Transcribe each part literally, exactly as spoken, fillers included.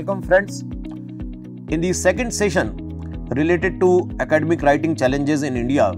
welcome friends. In the second session related to academic writing challenges in India,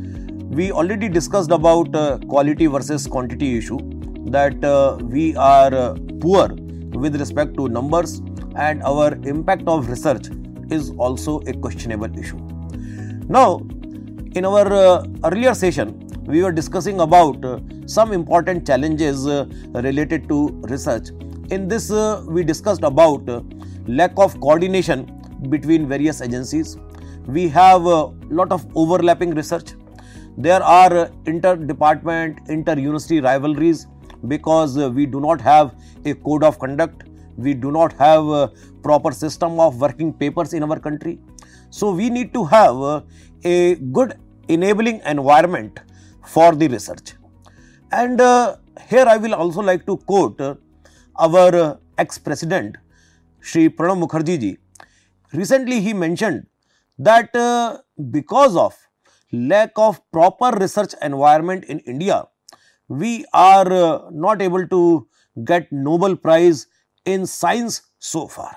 we already discussed about uh, quality versus quantity issue, that uh, we are uh, poor with respect to numbers and our impact of research is also a questionable issue. Now, in our uh, earlier session, we were discussing about uh, some important challenges uh, related to research. In this, uh, we discussed about uh, lack of coordination between various agencies. We have a lot of overlapping research. There are uh, inter-department, inter-university rivalries because uh, we do not have a code of conduct. We do not have a proper system of working papers in our country. So, we need to have uh, a good enabling environment for the research. And uh, here I will also like to quote uh, our uh, ex-president, Shri Pranab Mukherjee ji. Recently he mentioned that uh, because of lack of proper research environment in India, we are uh, not able to get Nobel Prize in science so far.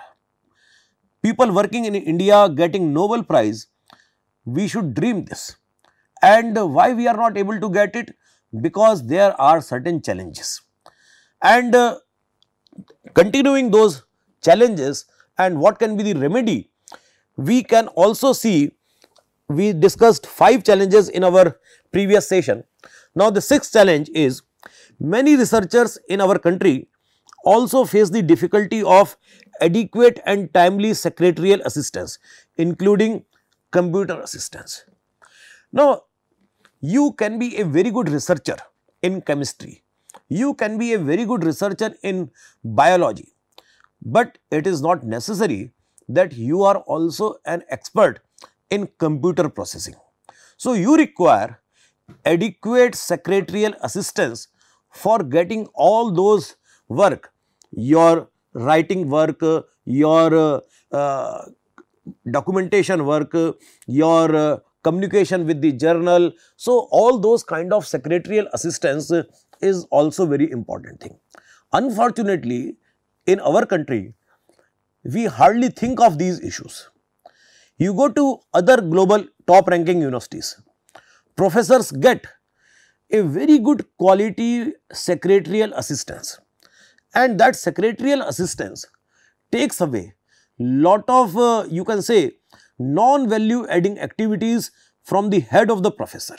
People working in India getting Nobel Prize, we should dream this. And why we are not able to get it? Because there are certain challenges. And uh, continuing those challenges and what can be the remedy, we can also see, we discussed five challenges in our previous session. Now, the sixth challenge is many researchers in our country also face the difficulty of adequate and timely secretarial assistance, including computer assistance. Now, you can be a very good researcher in chemistry, you can be a very good researcher in biology, but it is not necessary that you are also an expert in computer processing. So, you require adequate secretarial assistance for getting all those work, your writing work, your uh, uh, documentation work, your uh, communication with the journal. So, all those kind of secretarial assistance is also very important thing. Unfortunately, in our country, we hardly think of these issues. You go to other global top ranking universities, professors get a very good quality secretarial assistance, and that secretarial assistance takes away lot of uh, you can say non-value adding activities from the head of the professor.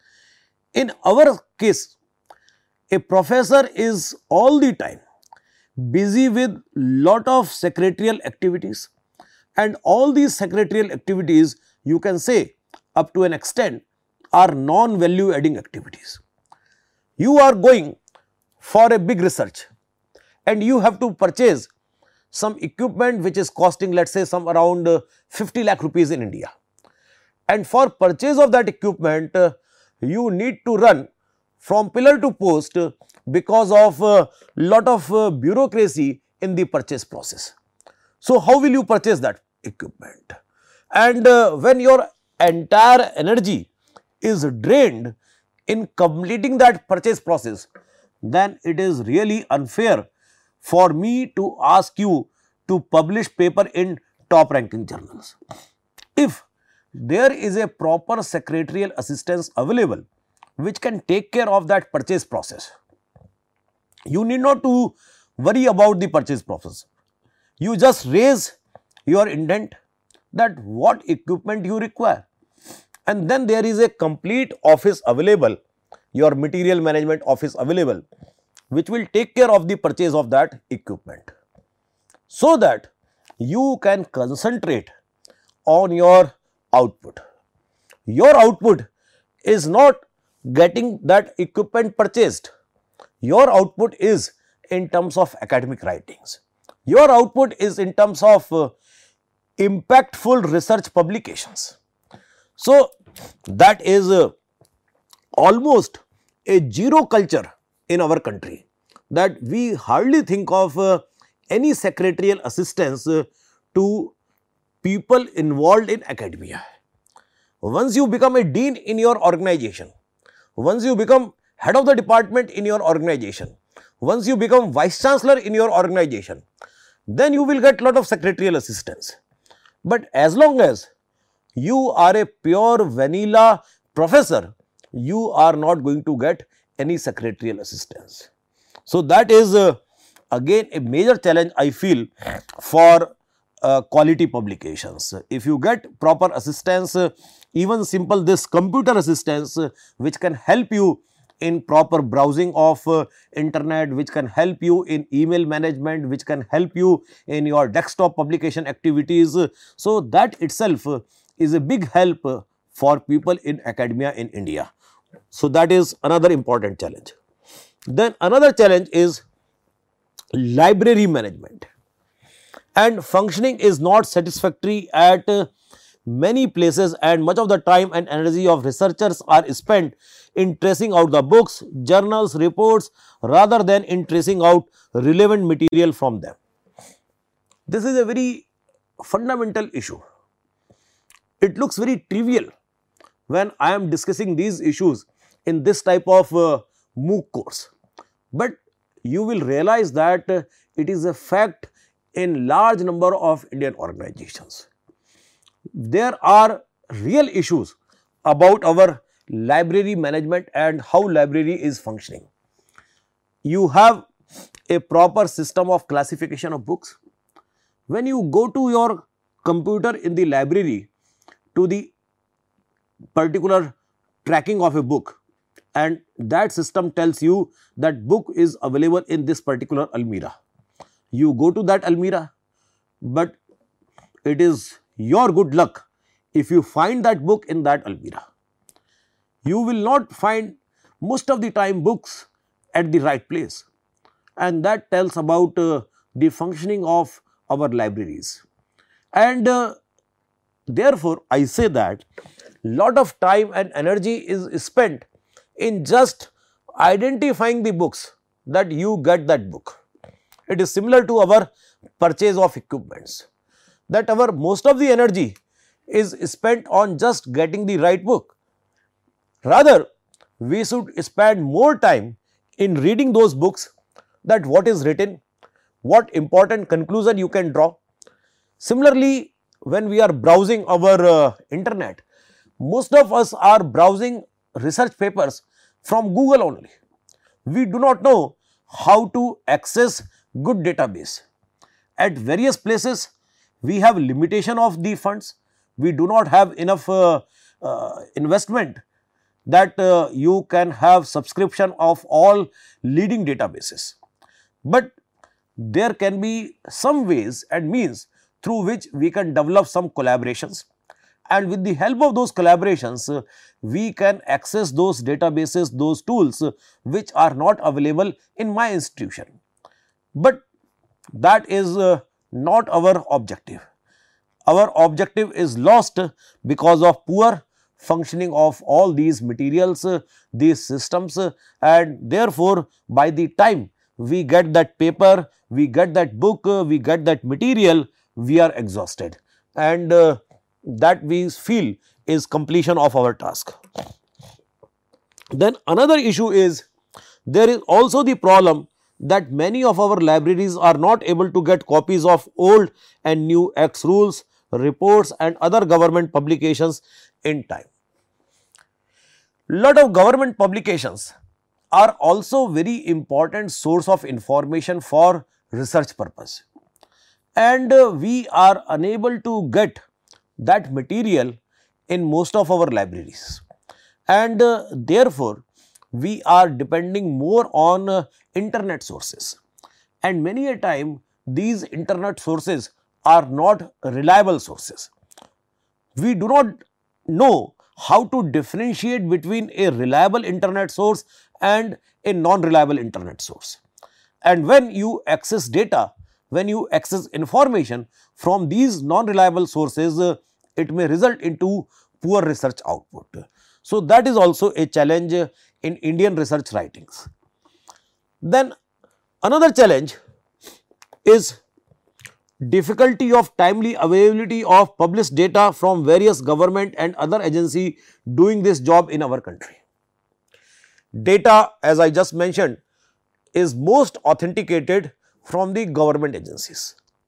In our case, a professor is all the time busy with lot of secretarial activities, and all these secretarial activities, you can say up to an extent, are non-value adding activities. You are going for a big research and you have to purchase some equipment which is costing, let us say, some around uh, fifty lakh rupees in India. And for purchase of that equipment, uh, you need to run from pillar to post uh, because of uh, lot of uh, bureaucracy in the purchase process. So, how will you purchase that equipment? And uh, when your entire energy is drained in completing that purchase process, then it is really unfair for me to ask you to publish paper in top ranking journals. If there is a proper secretarial assistance available which can take care of that purchase process, you need not to worry about the purchase process. You just raise your intent that what equipment you require, and then there is a complete office available, your material management office available, which will take care of the purchase of that equipment, so that you can concentrate on your output. Your output is not getting that equipment purchased. Your output is in terms of academic writings. Your output is in terms of uh, impactful research publications. So, that is uh, almost a zero culture in our country, that we hardly think of uh, any secretarial assistance uh, to people involved in academia. Once you become a dean in your organization, once you become head of the department in your organization, once you become vice chancellor in your organization, then you will get lot of secretarial assistance. But as long as you are a pure vanilla professor, you are not going to get any secretarial assistance. So, that is uh, again a major challenge I feel for uh, quality publications. If you get proper assistance, uh, even simple this computer assistance uh, which can help you in proper browsing of uh, internet, which can help you in email management, which can help you in your desktop publication activities. Uh, so, that itself uh, is a big help uh, for people in academia in India. So, that is another important challenge. Then another challenge is library management, and functioning is not satisfactory at uh, many places, and much of the time and energy of researchers are spent in tracing out the books, journals, reports rather than in tracing out relevant material from them. This is a very fundamental issue. It looks very trivial when I am discussing these issues in this type of uh, MOOC course, but you will realize that uh, it is a fact in large number of Indian organizations. There are real issues about our library management and how library is functioning. You have a proper system of classification of books. When you go to your computer in the library to the particular tracking of a book, and that system tells you that book is available in this particular almirah. You go to that almirah, but it is your good luck if you find that book in that almirah. You will not find most of the time books at the right place, and that tells about uh, the functioning of our libraries. And uh, therefore, I say that lot of time and energy is spent in just identifying the books that you get that book. It is similar to our purchase of equipments, that our most of the energy is spent on just getting the right book. Rather, we should spend more time in reading those books, that what is written, what important conclusion you can draw. Similarly, when we are browsing our uh, internet, most of us are browsing research papers from Google only. We do not know how to access good database. At various places, we have limitation of the funds. We do not have enough uh, uh, investment that uh, you can have subscription of all leading databases. But there can be some ways and means through which we can develop some collaborations, and with the help of those collaborations, uh, we can access those databases, those tools uh, which are not available in my institution. But that is uh, not our objective. Our objective is lost because of poor functioning of all these materials, uh, these systems, uh, and therefore, by the time we get that paper, we get that book, uh, we get that material, we are exhausted, and uh, that we feel is completion of our task. Then another issue is, there is also the problem that many of our libraries are not able to get copies of old and new acts, rules, reports and other government publications in time. Lot of government publications are also very important source of information for research purpose, and uh, we are unable to get that material in most of our libraries, and uh, therefore, we are depending more on uh, internet sources, and many a time these internet sources are not reliable sources. We do not know how to differentiate between a reliable internet source and a non-reliable internet source. And when you access data, when you access information from these non-reliable sources, uh, it may result into poor research output. So, that is also a challenge in Indian research writings. Then another challenge is difficulty of timely availability of published data from various government and other agency doing this job in our country. Data, as I just mentioned, is most authenticated from the government agencies.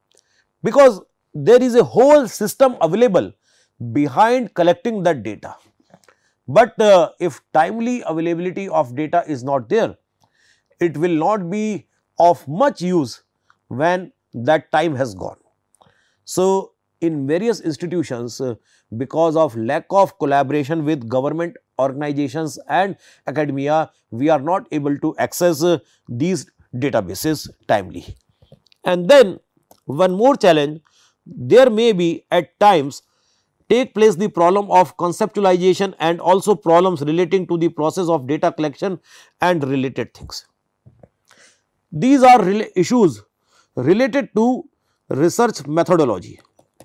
because there is a whole system available behind collecting that data. But uh, if timely availability of data is not there, it will not be of much use when that time has gone. So, in various institutions, uh, because of lack of collaboration with government organizations and academia, we are not able to access uh, these databases timely. And then one more challenge, there may be at times take place the problem of conceptualization and also problems relating to the process of data collection and related things. These are rela issues related to research methodology.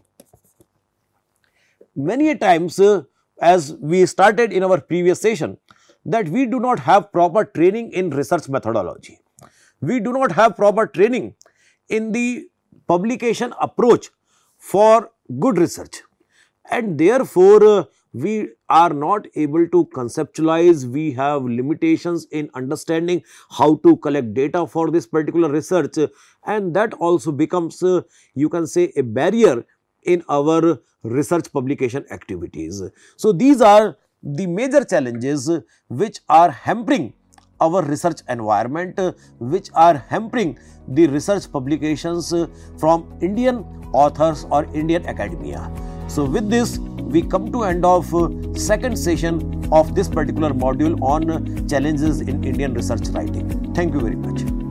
Many a times, uh, as we started in our previous session, that we do not have proper training in research methodology. We do not have proper training in the publication approach for good research, and therefore, uh, we are not able to conceptualize, we have limitations in understanding how to collect data for this particular research, and that also becomes, uh, you can say, a barrier in our research publication activities. So, these are the major challenges which are hampering our research environment, which are hampering the research publications from Indian authors or Indian academia. So, with this we come to end of second session of this particular module on challenges in Indian research writing. Thank you very much.